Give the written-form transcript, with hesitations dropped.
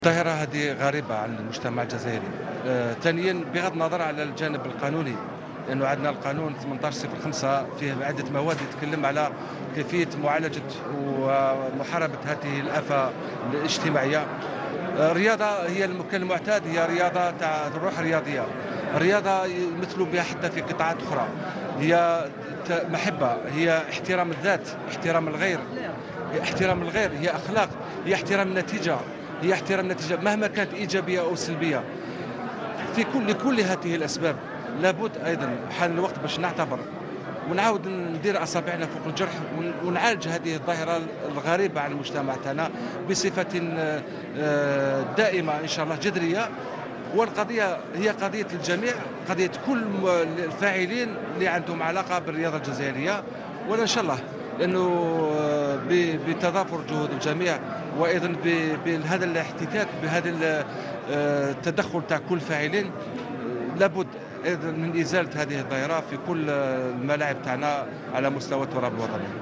الظاهرة هذه غريبة على المجتمع الجزائري. ثانيا بغض النظر على الجانب القانوني، لأنه عندنا القانون 1805 فيه عدة مواد يتكلم على كيفية معالجة ومحاربة هذه الآفة الاجتماعية. الرياضة هي كالمعتاد هي رياضة تاع الروح الرياضية. الرياضة يمثلوا بها حتى في قطاعات أخرى، هي محبة، هي احترام الذات، احترام الغير، احترام الغير، هي أخلاق، هي احترام النتيجة، هي احترام النتيجة مهما كانت إيجابية أو سلبية. لكل هذه الأسباب لابد أيضا حان الوقت باش نعتبر ونعاود ندير أصابعنا فوق الجرح ونعالج هذه الظاهرة الغريبة على المجتمع تاعنا بصفة دائمة إن شاء الله جذرية. والقضية هي قضية الجميع، قضية كل الفاعلين اللي عندهم علاقة بالرياضة الجزائرية. وإن شاء الله لأنه بتضافر جهود الجميع وأيضا بهذا الاحتكاك بهذا التدخل تاع كل الفاعلين لابد أيضا من إزالة هذه الظاهرة في كل الملاعب تاعنا على مستوى التراب الوطني.